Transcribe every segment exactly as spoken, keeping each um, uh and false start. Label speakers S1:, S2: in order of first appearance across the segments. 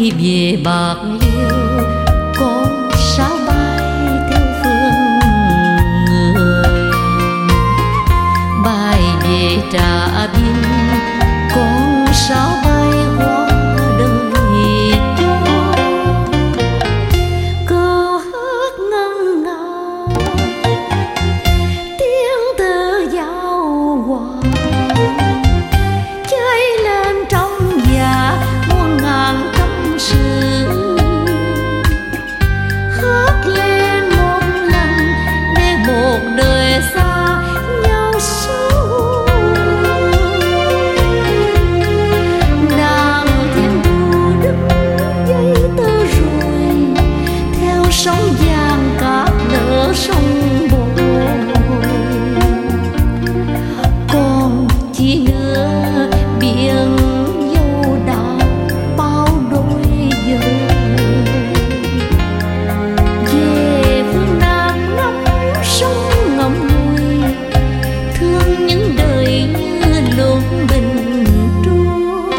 S1: về bạc liêu, con sao bay theo phương người. Bay về Trà Biên, con sao bay qua đời trôi. Câu hát ngân nga tiếng thơ giao hòa, cháy lên trong dạ muôn ngàn tâm sự. Hát lên một lần để một đời xa nhau sâu. Nàng thiên thu đứng dây tơ rồi, theo sóng vàng cát lỡ sông bồi. Còn chi nữa biển dâu đã bao đôi dời. Về phương Nam ngắm sông ngậm ngùi, thương những đời như lúc bình trôi.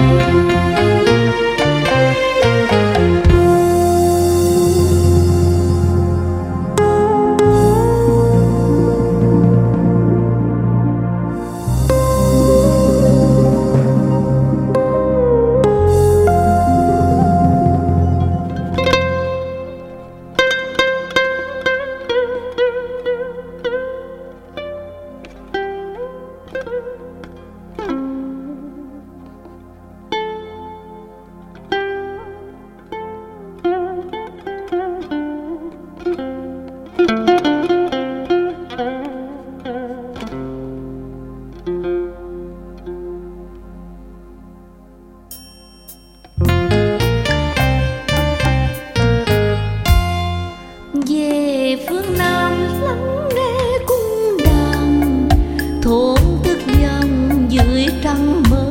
S1: Về phương Nam lắng nghe cung đàn, thổn thức dần dưới trăng mơ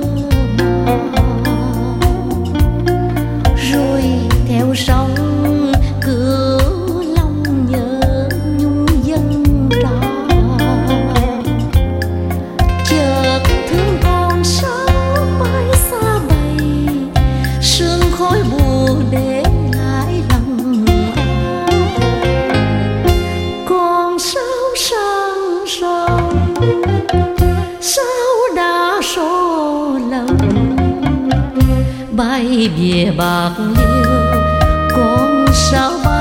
S1: màng. Rồi theo sóng Cửu Long nhớ nhung dân tràn. Chợt thương con sao mãi xa bầy, sương khói buồn để lại lặng ai. Con sao sang sông, sao đã số lòng. Bay về bạc liêu, con sao bay